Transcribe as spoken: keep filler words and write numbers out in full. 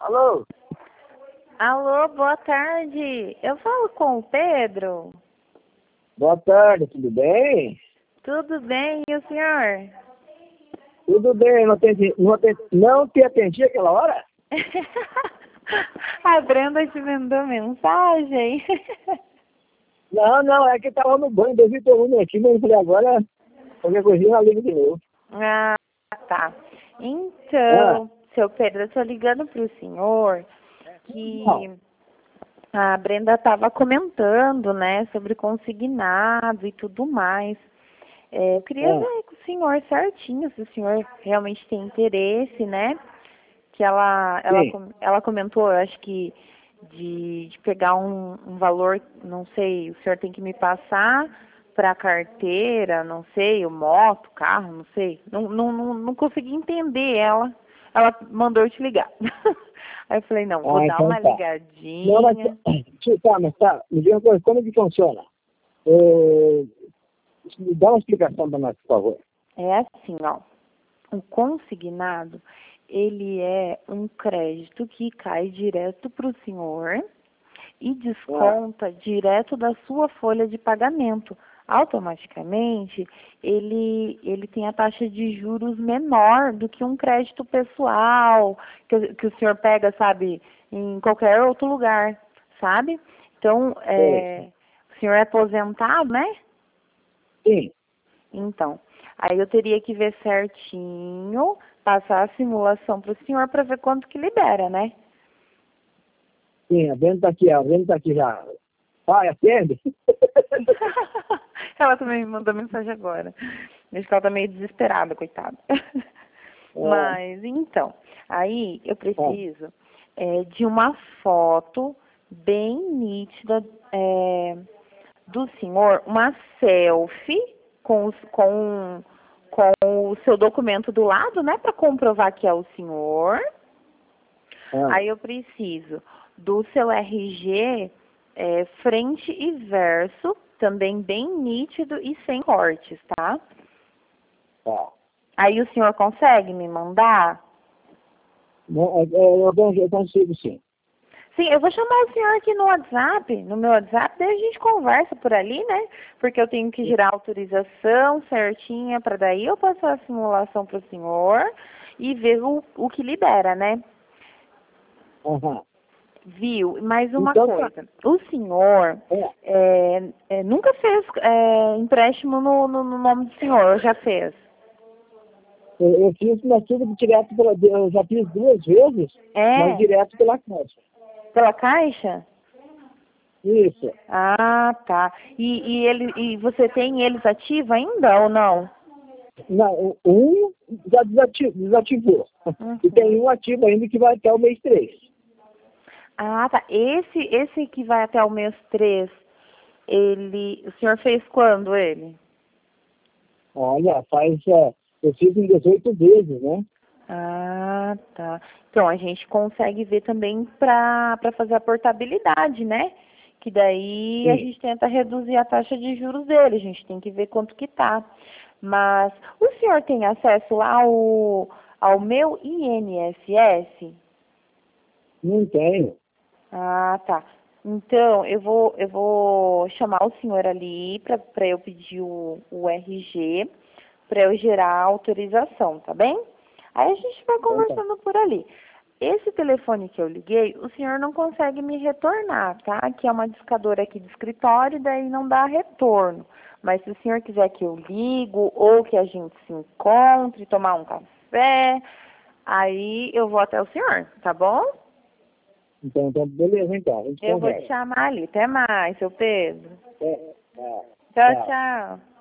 Alô? Alô, boa tarde. Eu falo com o Pedro. Boa tarde, tudo bem? Tudo bem, e o senhor? Tudo bem, não, atendi, não, atendi, não te atendi aquela hora? A Brenda te mandou mensagem. Não, não, é que estava no banho, eu vi teu número aqui, mas eu falei, agora, qualquer coisinha, eu ligo de novo. Ah, tá. Ah, Então, seu Pedro, eu tô ligando pro senhor que não, a Brenda estava comentando, né, sobre consignado e tudo mais. É, eu queria ah, ver com o senhor certinho, se o senhor realmente tem interesse, né? Que ela, ela, sim. com- ela comentou, eu acho que de, de pegar um, um valor, não sei, o senhor tem que me passar para a carteira, não sei, o moto, carro, não sei. Não, não, não, não consegui entender ela. Ela mandou eu te ligar. Aí eu falei, não, vou Ah, dar então uma tá. Não, mas, ligadinha. deixa- tá, mas tá, me diga uma coisa, como que funciona? É, me dá uma explicação para nós, por favor. É assim, ó. O consignado, ele é um crédito que cai direto para o senhor e Ah, desconta direto da sua folha de pagamento. Automaticamente, ele, ele tem a taxa de juros menor do que um crédito pessoal, que, que o senhor pega, sabe, em qualquer outro lugar, sabe? Então, sei. é, o senhor é aposentado, né? Sim, Então, aí eu teria que ver certinho, passar a simulação para o senhor para ver quanto que libera, né? sim, a Brenda tá aqui, a Brenda tá aqui já. Pai, atende? Ela também me mandou mensagem agora. Acho que ela tá meio desesperada, coitada. Ah, Mas, então, aí eu ah, preciso é, de uma foto bem nítida é, do senhor, uma selfie com, os, com, com o seu documento do lado, né, para comprovar que é o senhor. ah, Aí eu preciso do seu R G é, frente e verso, também bem nítido e sem cortes, tá? tá. Aí o senhor consegue me mandar? Não, é, é, eu, con- eu consigo sim. Sim, eu vou chamar o senhor aqui no WhatsApp, no meu WhatsApp, daí a gente conversa por ali, né? Porque eu tenho que girar a autorização certinha para daí eu passar a simulação para o senhor e ver o, o que libera, né? Aham. Viu? Mais uma Então tá. coisa. O senhor É, é, é, nunca fez é, empréstimo no, no, no nome do senhor, ou já fez? eu, eu fiz mas tudo direto pela. Eu já fiz duas vezes, mas É? direto pela caixa. Pela Caixa? Isso. Ah, tá. E, e, ele, e você tem eles ativos ainda ou não? Não, um já desati- desativou. E tem Uhum. um ativo ainda que vai até o mês três. Ah, tá. Esse, esse que vai até o mês três, ele, o senhor fez quando ele? Olha, faz. É, eu fiz em dezoito vezes, né? Ah, tá. Então a gente consegue ver também para para fazer a portabilidade, né? Que daí a Sim. gente tenta reduzir a taxa de juros dele, a gente tem que ver quanto que tá. Mas o senhor tem acesso ao, ao meu I N S S? Não tenho. Ah, tá. Então, eu vou, eu vou chamar o senhor ali para eu pedir o, o R G, para eu gerar a autorização, tá bem? Aí a gente vai Então tá. conversando por ali. Esse telefone que eu liguei, o senhor não consegue me retornar, tá? Que é uma discadora aqui do escritório, daí não dá retorno. Mas se o senhor quiser que eu ligo ou que a gente se encontre, tomar um café, aí eu vou até o senhor, tá bom? Então, então, beleza, então. A gente Eu vou te conversa. chamar ali. Até mais, seu Pedro. É, é, Tchau, tchau. tchau.